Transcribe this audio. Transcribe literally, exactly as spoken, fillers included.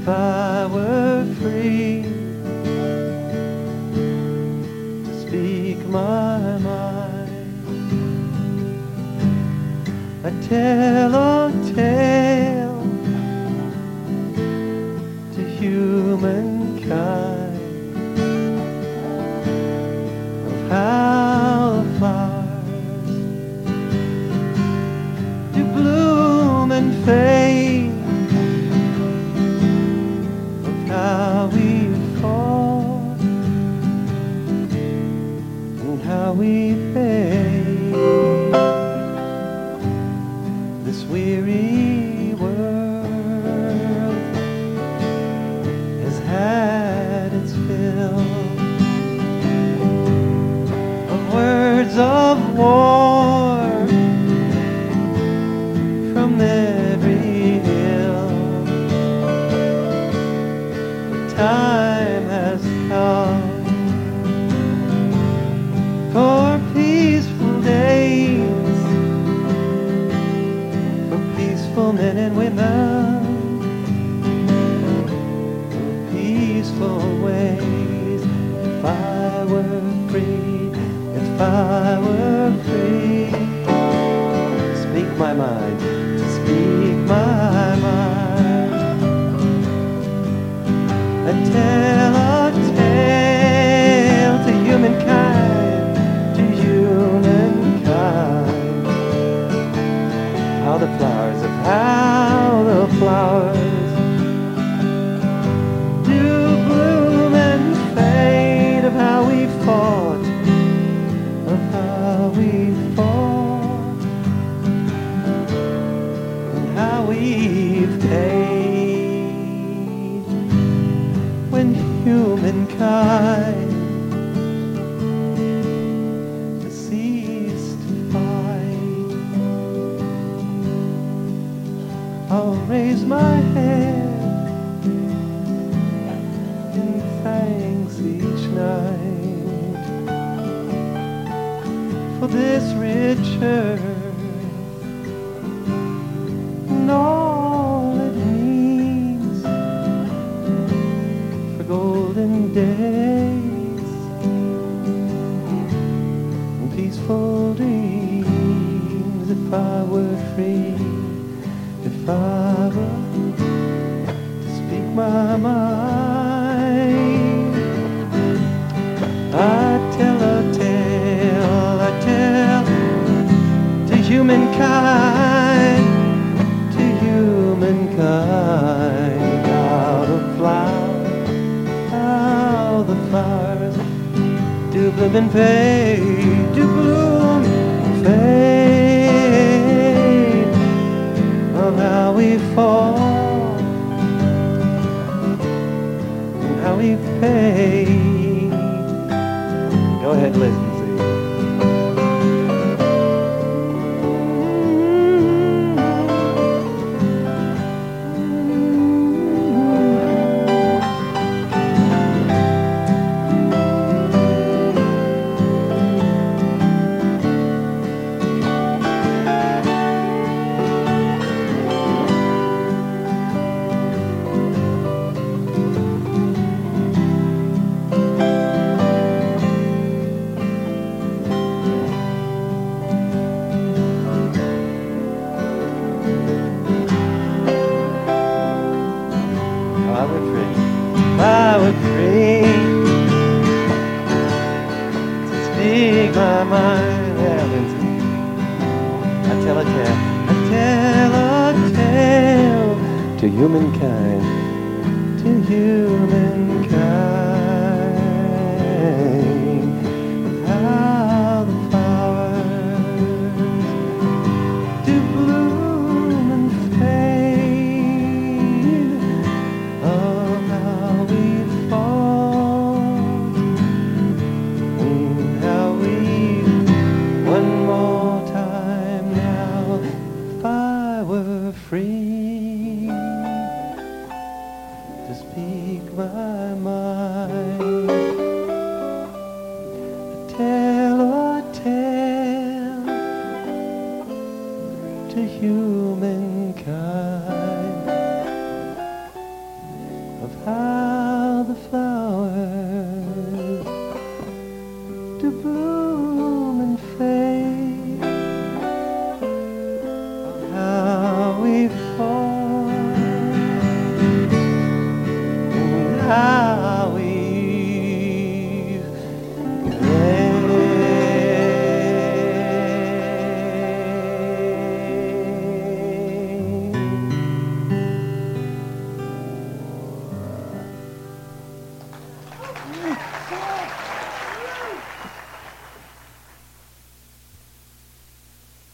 If I were free to speak my mind, I'd tell a tale to humankind of how the flowers do bloom and fade, how we fought and how we paid. This weary world has had its fill of words of war from every hill. Time has come for peaceful days, for peaceful men and women, for peaceful ways. If I were free, if I were free, speak my mind, speak my mind. I tell a tale to humankind, to humankind, how the flowers of how the flowers do bloom and fade, of how we fought, of how we fought, and how we've paid. When humankind has ceased to fight, I'll raise my hand in thanks each night for this rich earth and all it means, golden days and peaceful dreams. If I were free, if I were to speak my mind, I'd tell a tale, I'd tell to humankind, to humankind, how the flowers, the flowers do bloom and fade, do bloom and fade, of how we fall and how we paid. Go ahead, listen, see. If I were free to speak my mind, yeah, Lindsay. I tell a tale, I tell a tale to humankind, to humankind, how the flowers do bloom and fade, of how we fought and how we, one more time now, if I were free to speak my mind, tell a tale to humankind, to blue.